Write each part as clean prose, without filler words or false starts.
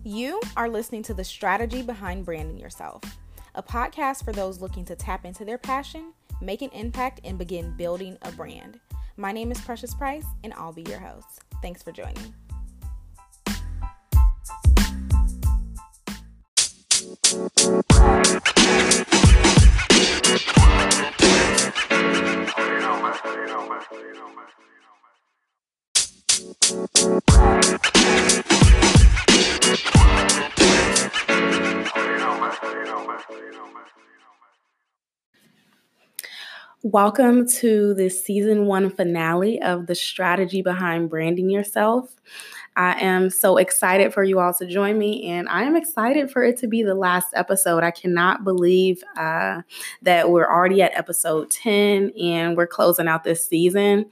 You are listening to The Strategy Behind Branding Yourself, a podcast for those looking to tap into their passion, make an impact, and begin building a brand. My name is Precious Price, and I'll be your host. Thanks for joining. Welcome to the season 1 finale of The Strategy Behind Branding Yourself. I am so excited for you all to join me, and I am excited for it to be the last episode. I cannot believe that we're already at episode 10 and we're closing out this season.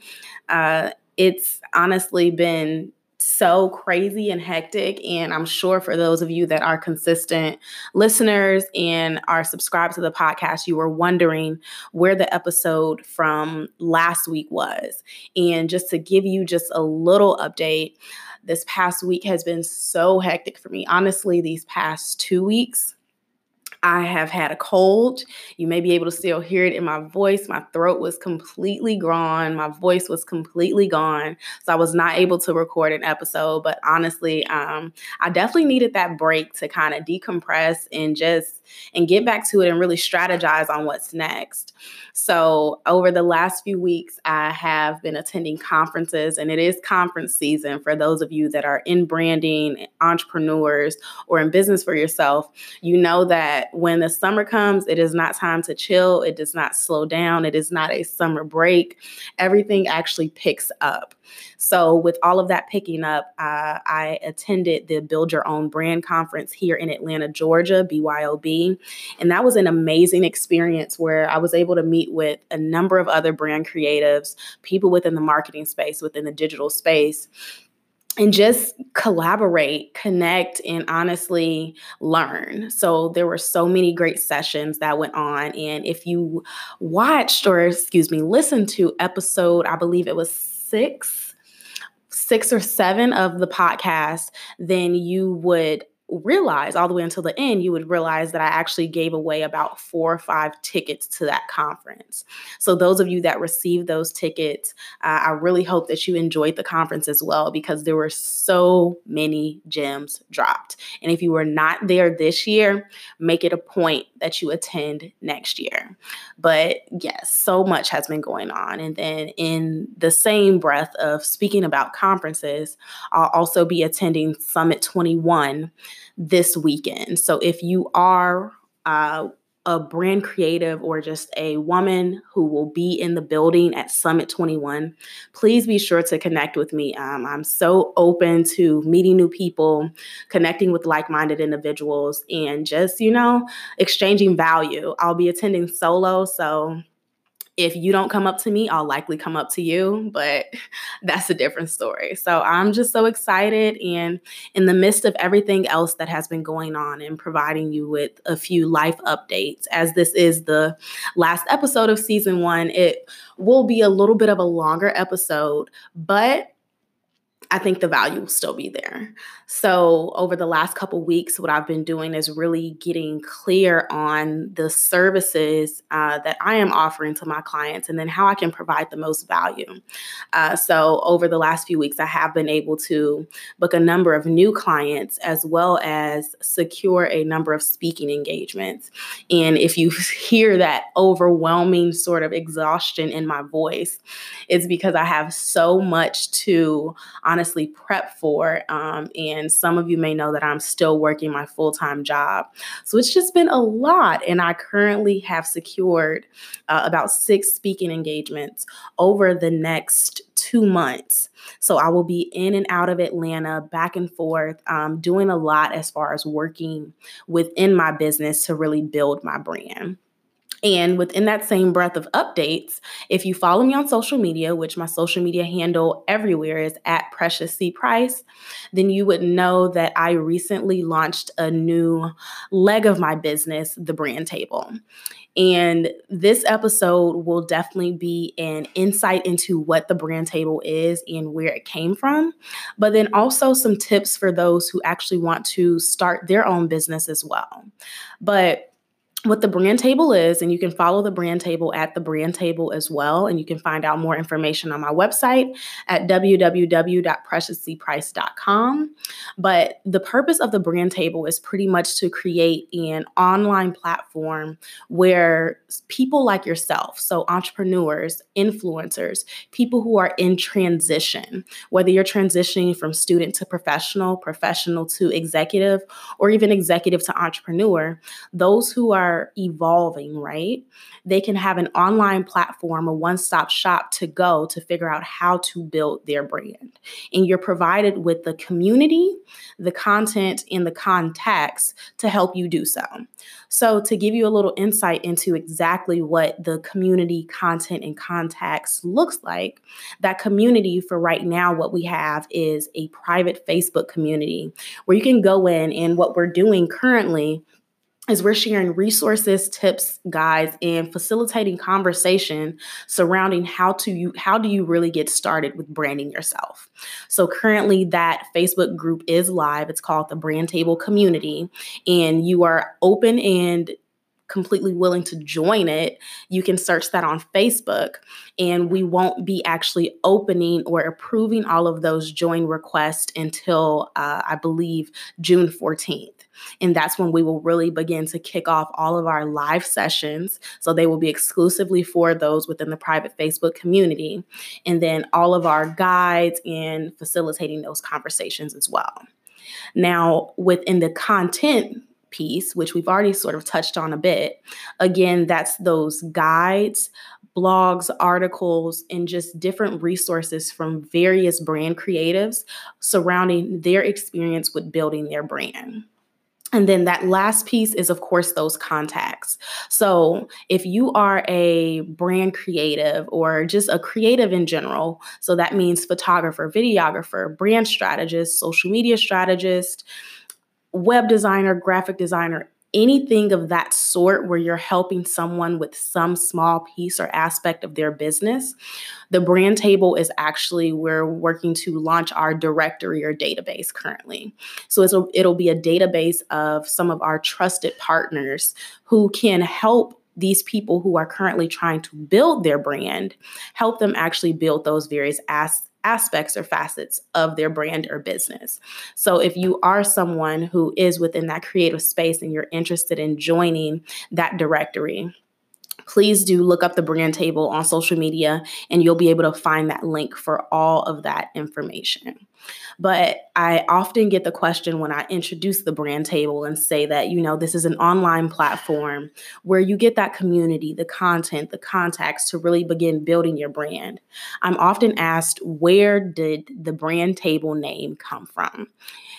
It's honestly been so crazy and hectic. And I'm sure for those of you that are consistent listeners and are subscribed to the podcast, you were wondering where the episode from last week was. And just to give you just a little update, this past week has been so hectic for me. Honestly, these past 2 weeks, I have had a cold. You may be able to still hear it in my voice. My throat was completely gone. My voice was completely gone. So I was not able to record an episode. But honestly, I definitely needed that break to kind of decompress and get back to it and really strategize on what's next. So over the last few weeks, I have been attending conferences, and it is conference season for those of you that are in branding, entrepreneurs, or in business for yourself. You know that when the summer comes, it is not time to chill. It does not slow down. It is not a summer break. Everything actually picks up. So with all of that picking up, I attended the Build Your Own Brand Conference here in Atlanta, Georgia, BYOB. And that was an amazing experience where I was able to meet with a number of other brand creatives, people within the marketing space, within the digital space, and just collaborate, connect, and honestly learn. So there were so many great sessions that went on. And if you listened to episode, I believe it was six or seven of the podcast, then you would realize all the way until the end, you would realize that I actually gave away about 4 or 5 tickets to that conference. So those of you that received those tickets, I really hope that you enjoyed the conference as well, because there were so many gems dropped. And if you were not there this year, make it a point that you attend next year. But yes, so much has been going on. And then in the same breath of speaking about conferences, I'll also be attending Summit 21 this weekend. So if you are a brand creative or just a woman who will be in the building at Summit 21, please be sure to connect with me. I'm so open to meeting new people, connecting with like-minded individuals, and just, exchanging value. I'll be attending solo, so if you don't come up to me, I'll likely come up to you, but that's a different story. So I'm just so excited, and in the midst of everything else that has been going on, and providing you with a few life updates, as this is the last episode of season 1, it will be a little bit of a longer episode, but I think the value will still be there. So over the last couple weeks, what I've been doing is really getting clear on the services that I am offering to my clients, and then how I can provide the most value. So over the last few weeks, I have been able to book a number of new clients, as well as secure a number of speaking engagements. And if you hear that overwhelming sort of exhaustion in my voice, it's because I have so much to honestly prep for. And some of you may know that I'm still working my full-time job. So it's just been a lot. And I currently have secured about 6 speaking engagements over the next 2 months. So I will be in and out of Atlanta, back and forth, doing a lot as far as working within my business to really build my brand. And within that same breadth of updates, if you follow me on social media, which my social media handle everywhere is at Precious C. Price, then you would know that I recently launched a new leg of my business, the Brand Table. And this episode will definitely be an insight into what the Brand Table is and where it came from, but then also some tips for those who actually want to start their own business as well. But what the Brand Table is, and you can follow the Brand Table at the Brand Table as well, and you can find out more information on my website at www.preciouscprice.com. But the purpose of the Brand Table is pretty much to create an online platform where people like yourself, so entrepreneurs, influencers, people who are in transition, whether you're transitioning from student to professional, professional to executive, or even executive to entrepreneur, those who are evolving, right? They can have an online platform, a one-stop shop to go to figure out how to build their brand. And you're provided with the community, the content, and the contacts to help you do so. So to give you a little insight into exactly what the community, content, and contacts looks like, that community for right now, what we have is a private Facebook community where you can go in, and what we're doing currently is we're sharing resources, tips, guides, and facilitating conversation surrounding how do you really get started with branding yourself. So currently that Facebook group is live. It's called the Brand Table Community, and you are open and completely willing to join it. You can search that on Facebook, and we won't be actually opening or approving all of those join requests until I believe June 14th. And that's when we will really begin to kick off all of our live sessions. So they will be exclusively for those within the private Facebook community. And then all of our guides and facilitating those conversations as well. Now, within the content piece, which we've already sort of touched on a bit, again, that's those guides, blogs, articles, and just different resources from various brand creatives surrounding their experience with building their brand. And then that last piece is, of course, those contacts. So if you are a brand creative or just a creative in general, so that means photographer, videographer, brand strategist, social media strategist, web designer, graphic designer, anything of that sort where you're helping someone with some small piece or aspect of their business, the Brand Table is actually, we're working to launch our directory or database currently. So it'll be a database of some of our trusted partners who can help these people who are currently trying to build their brand, help them actually build those various aspects or facets of their brand or business. So if you are someone who is within that creative space and you're interested in joining that directory, please do look up the Brand Table on social media, and you'll be able to find that link for all of that information. But I often get the question when I introduce the Brand Table and say that, this is an online platform where you get that community, the content, the contacts to really begin building your brand. I'm often asked, where did the Brand Table name come from?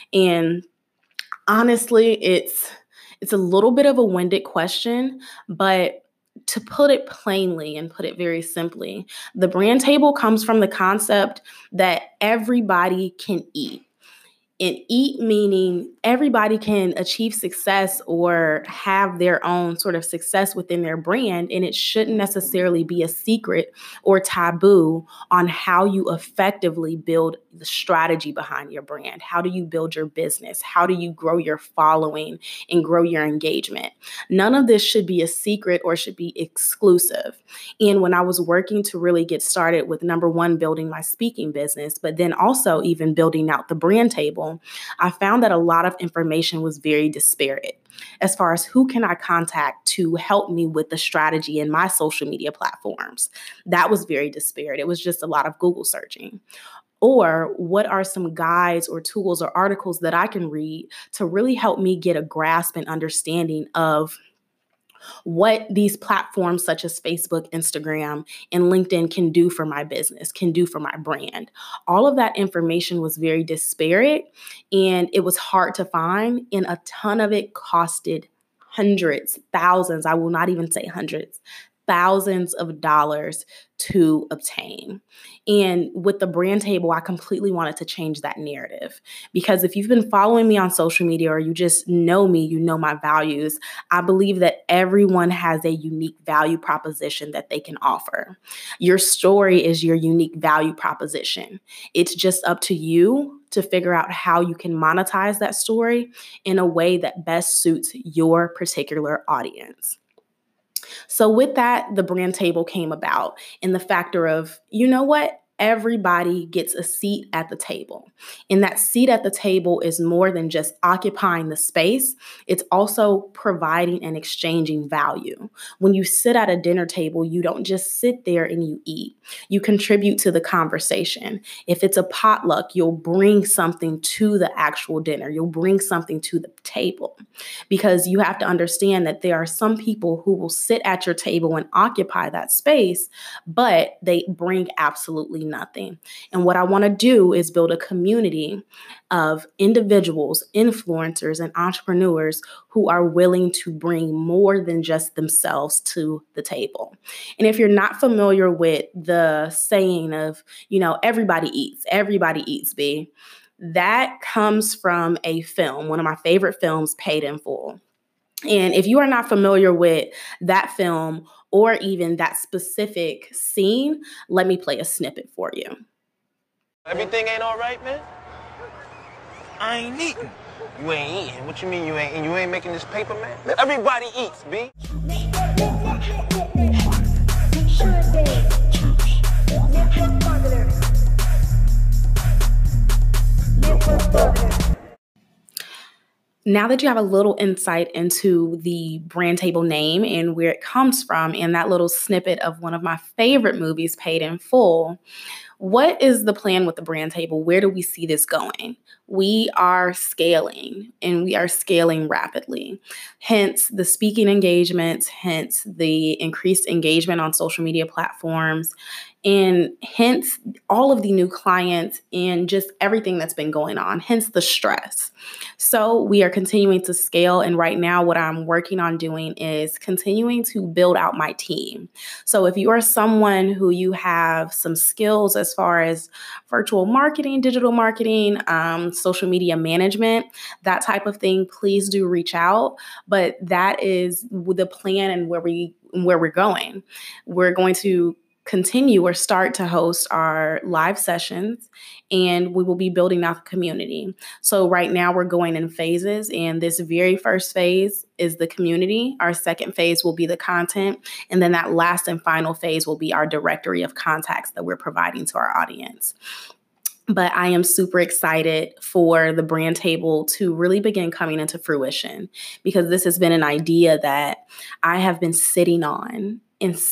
And honestly, it's a little bit of a winded question, but to put it plainly and put it very simply, the Brand Table comes from the concept that everybody can eat. And eat meaning everybody can achieve success or have their own sort of success within their brand. And it shouldn't necessarily be a secret or taboo on how you effectively build the strategy behind your brand. How do you build your business? How do you grow your following and grow your engagement? None of this should be a secret or should be exclusive. And when I was working to really get started with number one, building my speaking business, but then also even building out the Brand Table, I found that a lot of information was very disparate as far as who can I contact to help me with the strategy in my social media platforms. That was very disparate. It was just a lot of Google searching. Or what are some guides or tools or articles that I can read to really help me get a grasp and understanding of what these platforms such as Facebook, Instagram, and LinkedIn can do for my business, can do for my brand. All of that information was very disparate and it was hard to find, and a ton of it costed hundreds, thousands, I will not even say hundreds, thousands of dollars to obtain. And with the brand table, I completely wanted to change that narrative, because if you've been following me on social media or you just know me, you know my values. I believe that everyone has a unique value proposition that they can offer. Your story is your unique value proposition. It's just up to you to figure out how you can monetize that story in a way that best suits your particular audience. So with that, the brand table came about, and the factor of, you know what? Everybody gets a seat at the table. And that seat at the table is more than just occupying the space. It's also providing and exchanging value. When you sit at a dinner table, you don't just sit there and you eat. You contribute to the conversation. If it's a potluck, you'll bring something to the actual dinner. You'll bring something to the table, because you have to understand that there are some people who will sit at your table and occupy that space, but they bring absolutely nothing. And what I want to do is build a community of individuals, influencers, and entrepreneurs who are willing to bring more than just themselves to the table. And if you're not familiar with the saying of, everybody eats, B, that comes from a film, one of my favorite films, Paid in Full. And if you are not familiar with that film or even that specific scene, let me play a snippet for you. Everything ain't all right, man? I ain't eating. You ain't eating? What you mean you ain't eating? You ain't making this paper, man? Everybody eats, B. Now that you have a little insight into the brand table name and where it comes from, and that little snippet of one of my favorite movies, Paid in Full, what is the plan with the brand table? Where do we see this going? We are scaling, and we are scaling rapidly. Hence the speaking engagements, hence the increased engagement on social media platforms, and hence all of the new clients and just everything that's been going on, hence the stress. So we are continuing to scale. And right now, what I'm working on doing is continuing to build out my team. So if you are someone who you have some skills as far as virtual marketing, digital marketing, social media management, that type of thing, please do reach out. But that is the plan and where we're going. We're going to continue or start to host our live sessions, and we will be building out the community. So right now we're going in phases, and this very first phase is the community. Our second phase will be the content. And then that last and final phase will be our directory of contacts that we're providing to our audience. But I am super excited for the brand table to really begin coming into fruition, because this has been an idea that I have been sitting on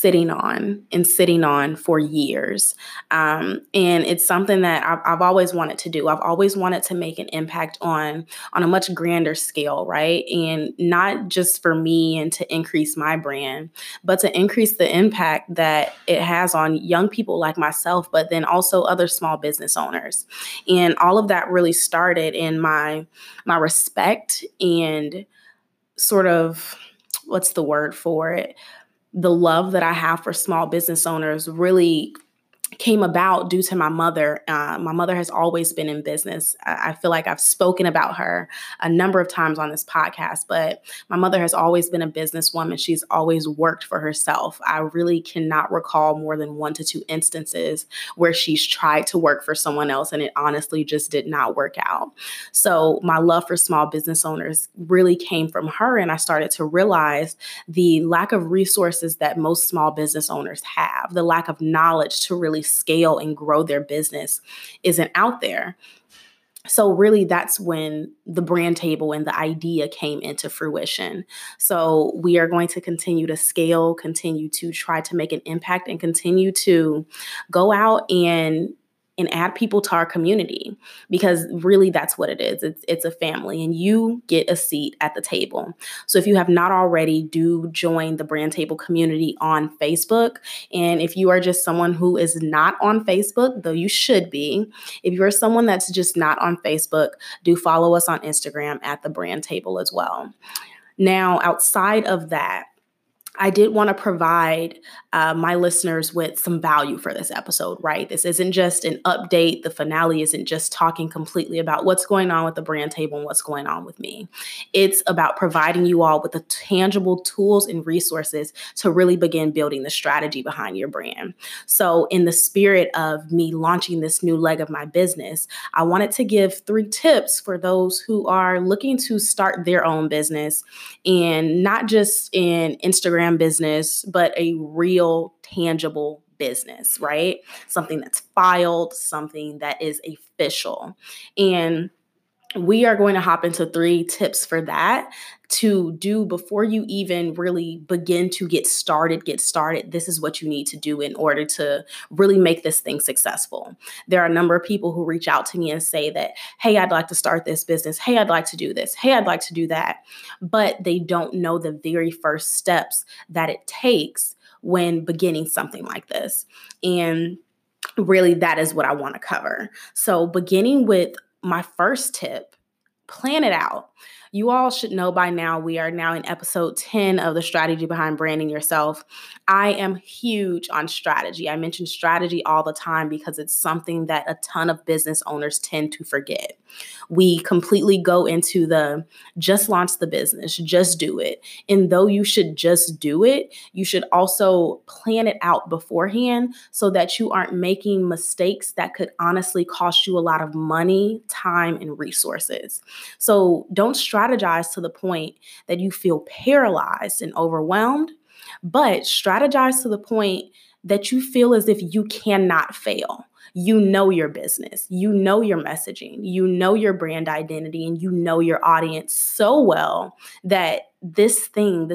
for years. And it's something that I've always wanted to do. I've always wanted to make an impact on a much grander scale, right? And not just for me and to increase my brand, but to increase the impact that it has on young people like myself, but then also other small business owners. And all of that really started in my respect and sort of, what's the word for it? The love that I have for small business owners really came about due to my mother. My mother has always been in business. I feel like I've spoken about her a number of times on this podcast, but my mother has always been a businesswoman. She's always worked for herself. I really cannot recall more than 1 to 2 instances where she's tried to work for someone else and it honestly just did not work out. So my love for small business owners really came from her, and I started to realize the lack of resources that most small business owners have, the lack of knowledge to really scale and grow their business isn't out there. So really, that's when the brand table and the idea came into fruition. So we are going to continue to scale, continue to try to make an impact, and continue to go out and add people to our community, because really that's what it is. It's a family, and you get a seat at the table. So if you have not already, do join the brand table community on Facebook. And if you are just someone who is not on Facebook, though you should be, if you're someone that's just not on Facebook, do follow us on Instagram at the brand table as well. Now, outside of that, I did want to provide my listeners with some value for this episode, right? This isn't just an update. The finale isn't just talking completely about what's going on with the brand table and what's going on with me. It's about providing you all with the tangible tools and resources to really begin building the strategy behind your brand. So in the spirit of me launching this new leg of my business, I wanted to give 3 tips for those who are looking to start their own business, and not just in Instagram business, but a real tangible business, right? Something that's filed, something that is official. And we are going to hop into 3 tips for that to do before you even really begin to get started. This is what you need to do in order to really make this thing successful. There are a number of people who reach out to me and say that, hey, I'd like to start this business. Hey, I'd like to do this. Hey, I'd like to do that. But they don't know the very first steps that it takes when beginning something like this. And really, that is what I want to cover. So beginning with my first tip, plan it out. You all should know by now, we are now in episode 10 of the strategy behind branding yourself. I am huge on strategy. I mention strategy all the time because it's something that a ton of business owners tend to forget. We completely go into the just launch the business, just do it. And though you should just do it, you should also plan it out beforehand so that you aren't making mistakes that could honestly cost you a lot of money, time, and resources. So don't strategize to the point that you feel paralyzed and overwhelmed, but strategize to the point that you feel as if you cannot fail. You know your business, you know your messaging, you know your brand identity, and you know your audience so well that this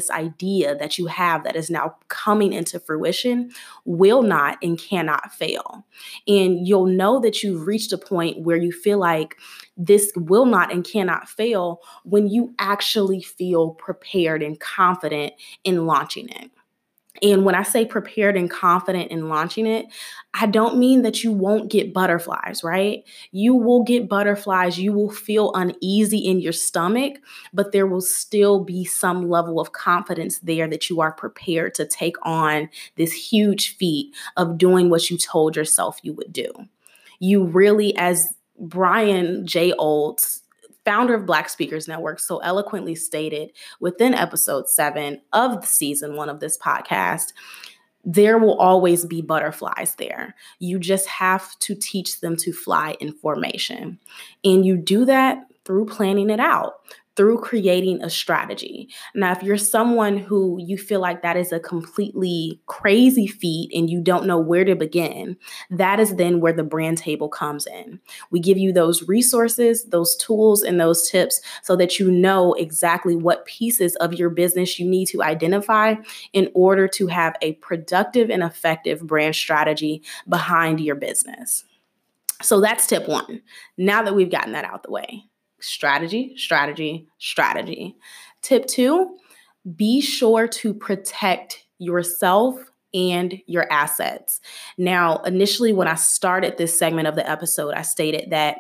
idea that you have that is now coming into fruition will not and cannot fail. And you'll know that you've reached a point where you feel like this will not and cannot fail when you actually feel prepared and confident in launching it. And when I say prepared and confident in launching it, I don't mean that you won't get butterflies, right? You will get butterflies. You will feel uneasy in your stomach, but there will still be some level of confidence there that you are prepared to take on this huge feat of doing what you told yourself you would do. You really, as Brian J. Olds, founder of Black Speakers Network, so eloquently stated within episode 7 of the season 1 of this podcast, there will always be butterflies there. You just have to teach them to fly in formation. And you do that through planning it out, through creating a strategy. Now, if you're someone who you feel like that is a completely crazy feat and you don't know where to begin, that is then where the brand table comes in. We give you those resources, those tools, and those tips so that you know exactly what pieces of your business you need to identify in order to have a productive and effective brand strategy behind your business. So that's tip 1. Now that we've gotten that out the way. Strategy, strategy, strategy. Tip 2, be sure to protect yourself and your assets. Now, initially, when I started this segment of the episode, I stated that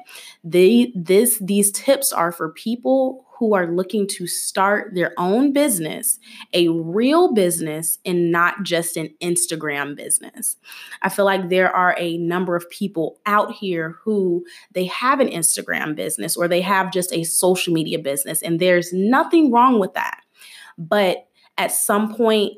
these tips are for people who are looking to start their own business, a real business, and not just an Instagram business. I feel like there are a number of people out here who they have an Instagram business or they have just a social media business, and there's nothing wrong with that. But at some point,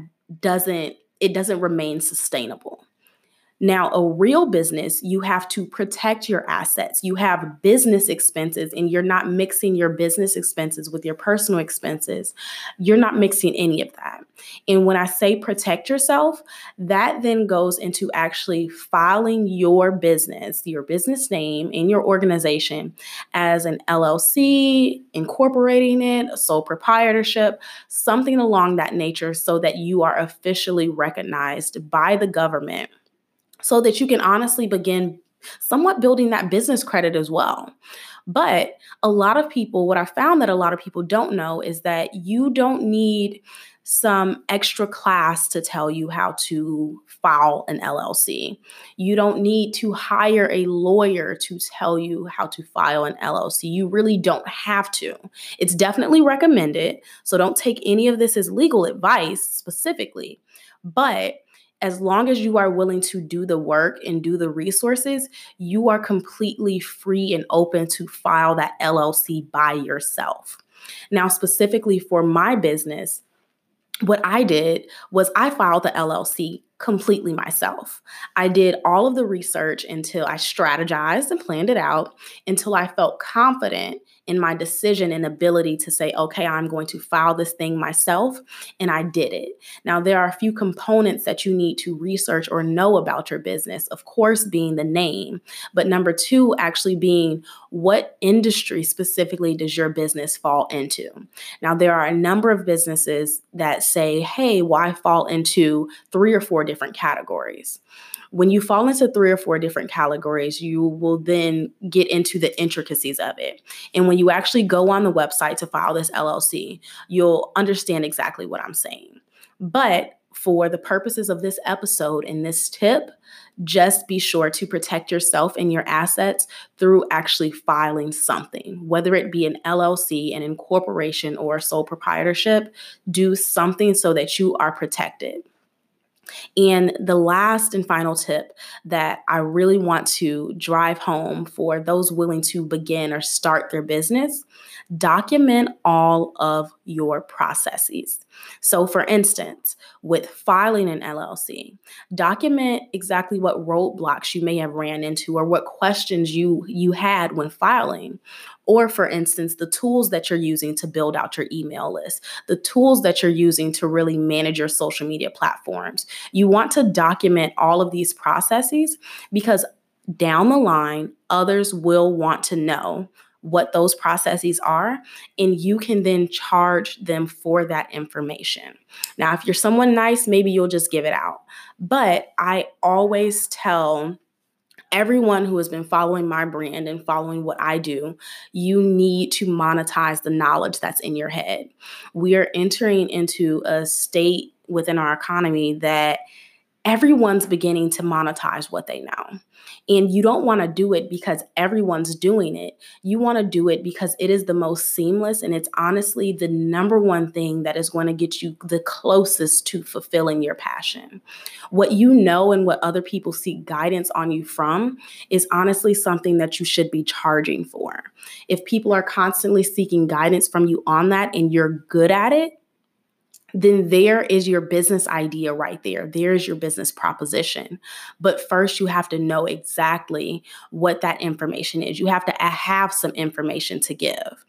it doesn't remain sustainable. Now, a real business, you have to protect your assets. You have business expenses, and you're not mixing your business expenses with your personal expenses. You're not mixing any of that. And when I say protect yourself, that then goes into actually filing your business name and your organization as an LLC, incorporating it, a sole proprietorship, something along that nature, so that you are officially recognized by the government, so that you can honestly begin somewhat building that business credit as well. But what I found that a lot of people don't know is that you don't need some extra class to tell you how to file an LLC. You don't need to hire a lawyer to tell you how to file an LLC. You really don't have to. It's definitely recommended, so don't take any of this as legal advice specifically. But as long as you are willing to do the work and do the resources, you are completely free and open to file that LLC by yourself. Now, specifically for my business, what I did was I filed the LLC completely myself. I did all of the research until I strategized and planned it out until I felt confident in my decision and ability to say, okay, I'm going to file this thing myself. And I did it. Now, there are a few components that you need to research or know about your business, of course, being the name, but number two, actually being what industry specifically does your business fall into? Now, there are a number of businesses that say, hey, well, I fall into 3 or 4 different categories. When you fall into 3 or 4 different categories, you will then get into the intricacies of it. And when you actually go on the website to file this LLC, you'll understand exactly what I'm saying. But for the purposes of this episode and this tip, just be sure to protect yourself and your assets through actually filing something, whether it be an LLC, an incorporation, or a sole proprietorship. Do something so that you are protected. And the last and final tip that I really want to drive home for those willing to begin or start their business, document all of your processes. So for instance, with filing an LLC, document exactly what roadblocks you may have ran into or what questions you had when filing. Or for instance, the tools that you're using to build out your email list, the tools that you're using to really manage your social media platforms. You want to document all of these processes because down the line, others will want to know what those processes are, and you can then charge them for that information. Now, if you're someone nice, maybe you'll just give it out. But I always tell everyone who has been following my brand and following what I do, you need to monetize the knowledge that's in your head. We are entering into a state within our economy that everyone's beginning to monetize what they know. And you don't want to do it because everyone's doing it. You want to do it because it is the most seamless, and it's honestly the number one thing that is going to get you the closest to fulfilling your passion. What you know and what other people seek guidance on you from is honestly something that you should be charging for. If people are constantly seeking guidance from you on that and you're good at it, then there is your business idea right there. There's your business proposition. But first, you have to know exactly what that information is. You have to have some information to give.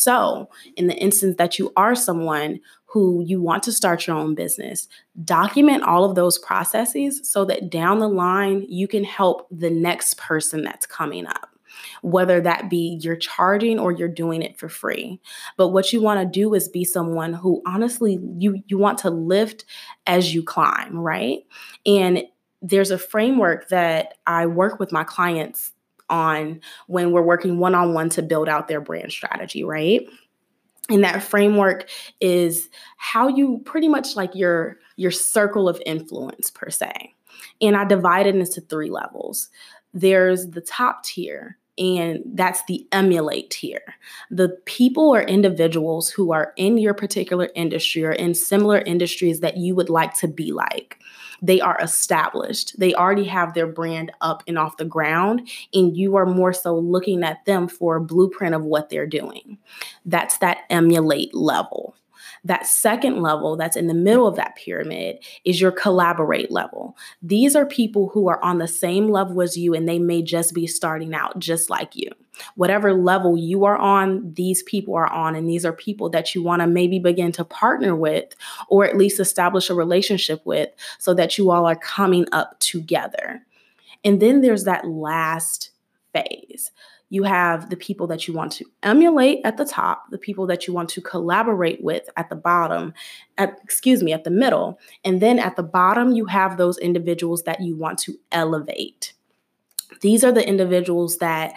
So in the instance that you are someone who you want to start your own business, document all of those processes so that down the line, you can help the next person that's coming up. Whether that be you're charging or you're doing it for free. But what you want to do is be someone who honestly, you want to lift as you climb, right? And there's a framework that I work with my clients on when we're working one-on-one to build out their brand strategy, right? And that framework is how you pretty much like your circle of influence per se. And I divide it into 3 levels. There's the top tier, and that's the emulate tier. The people or individuals who are in your particular industry or in similar industries that you would like to be like. They are established. They already have their brand up and off the ground, and you are more so looking at them for a blueprint of what they're doing. That's that emulate level. That second level that's in the middle of that pyramid is your collaborate level. These are people who are on the same level as you, and they may just be starting out just like you. Whatever level you are on, these people are on, and these are people that you want to maybe begin to partner with or at least establish a relationship with so that you all are coming up together. And then there's that last phase. You have the people that you want to emulate at the top, the people that you want to collaborate with at the bottom, at the middle. And then at the bottom, you have those individuals that you want to elevate. These are the individuals that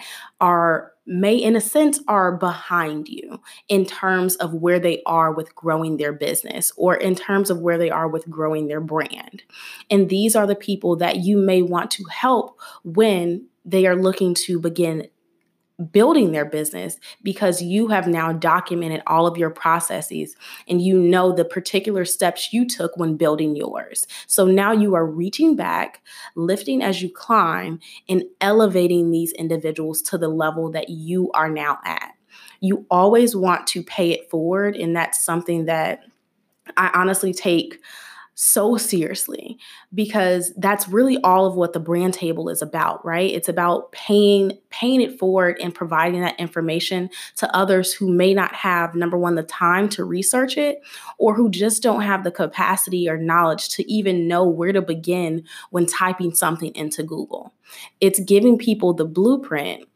may in a sense are behind you in terms of where they are with growing their business or in terms of where they are with growing their brand. And these are the people that you may want to help when they are looking to begin building their business, because you have now documented all of your processes and you know the particular steps you took when building yours. So now you are reaching back, lifting as you climb, and elevating these individuals to the level that you are now at. You always want to pay it forward, and that's something that I honestly take so seriously, because that's really all of what the brand table is about, right? It's about paying it forward and providing that information to others who may not have, number one, the time to research it, or who just don't have the capacity or knowledge to even know where to begin when typing something into Google. It's giving people the blueprint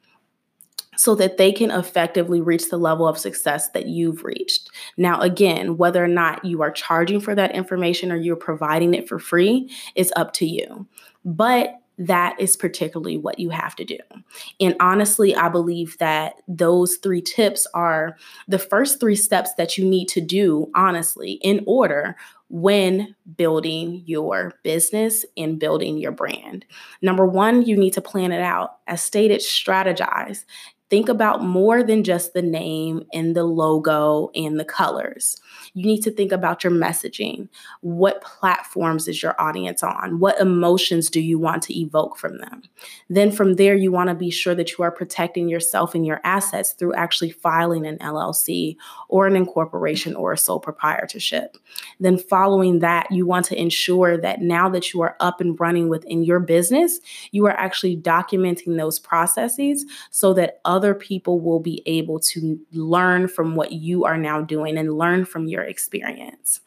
so that they can effectively reach the level of success that you've reached. Now, again, whether or not you are charging for that information or you're providing it for free is up to you. But that is particularly what you have to do. And honestly, I believe that those 3 tips are the first 3 steps that you need to do, honestly, in order when building your business and building your brand. Number 1, you need to plan it out. As stated, strategize. Think about more than just the name and the logo and the colors. You need to think about your messaging. What platforms is your audience on? What emotions do you want to evoke from them? Then from there, you want to be sure that you are protecting yourself and your assets through actually filing an LLC or an incorporation or a sole proprietorship. Then following that, you want to ensure that now that you are up and running within your business, you are actually documenting those processes so that other people will be able to learn from what you are now doing and learn from your experience.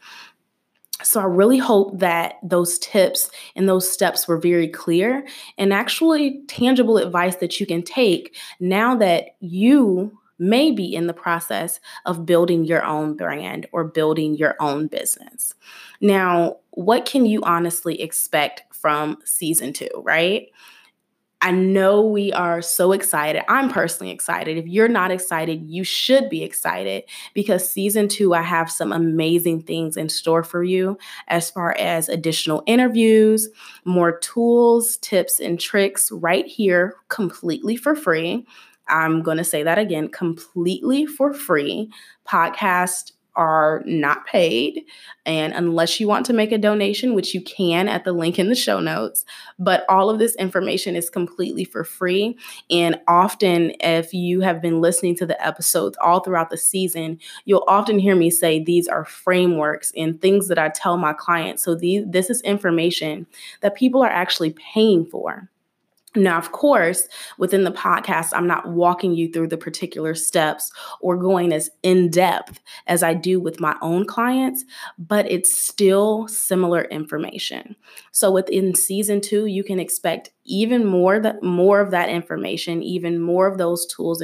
So I really hope that those tips and those steps were very clear and actually tangible advice that you can take now that you may be in the process of building your own brand or building your own business. Now, what can you honestly expect from season 2, right? I know we are so excited. I'm personally excited. If you're not excited, you should be excited, because season 2, I have some amazing things in store for you as far as additional interviews, more tools, tips, and tricks right here completely for free. I'm going to say that again, completely for free. Podcasts are not paid. And unless you want to make a donation, which you can at the link in the show notes, but all of this information is completely for free. And often, if you have been listening to the episodes all throughout the season, you'll often hear me say these are frameworks and things that I tell my clients. So this is information that people are actually paying for. Now, of course, within the podcast, I'm not walking you through the particular steps or going as in depth as I do with my own clients, but it's still similar information. So within season 2, you can expect even more of that information, even more of those tools,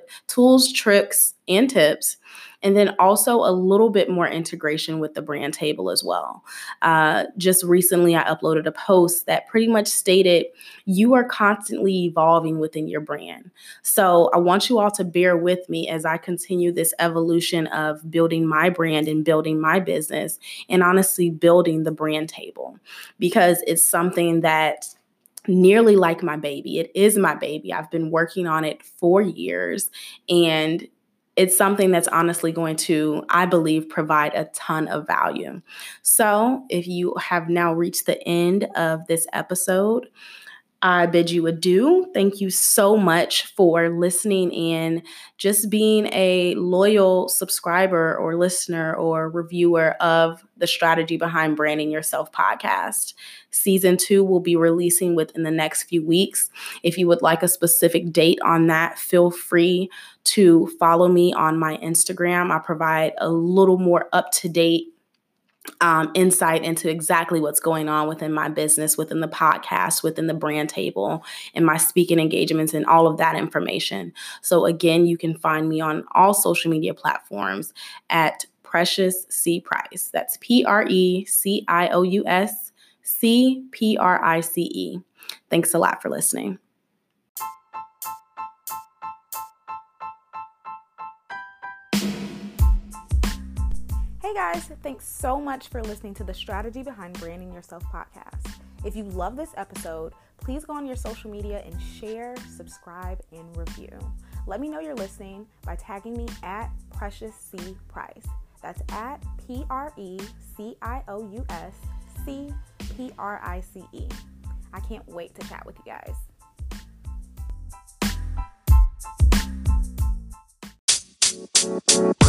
tricks, and tips. And then also a little bit more integration with the brand table as well. Just recently, I uploaded a post that pretty much stated you are constantly evolving within your brand. So I want you all to bear with me as I continue this evolution of building my brand and building my business, and honestly building the brand table, because it's something that nearly like my baby. It is my baby. I've been working on it for years, and it's something that's honestly going to, I believe, provide a ton of value. So if you have now reached the end of this episode, I bid you adieu. Thank you so much for listening and just being a loyal subscriber or listener or reviewer of the Strategy Behind Branding Yourself podcast. Season 2 will be releasing within the next few weeks. If you would like a specific date on that, feel free to follow me on my Instagram. I provide a little more up-to-date insight into exactly what's going on within my business, within the podcast, within the brand table, and my speaking engagements and all of that information. So again, you can find me on all social media platforms at Precious C. Price. That's PRECIOUS CPRICE. Thanks a lot for listening. Hey guys, thanks so much for listening to the Strategy Behind Branding Yourself podcast. If you love this episode, please go on your social media and share, subscribe, and review. Let me know you're listening by tagging me at Precious C. Price. That's at PRECIOUSCPRICE. I can't wait to chat with you guys.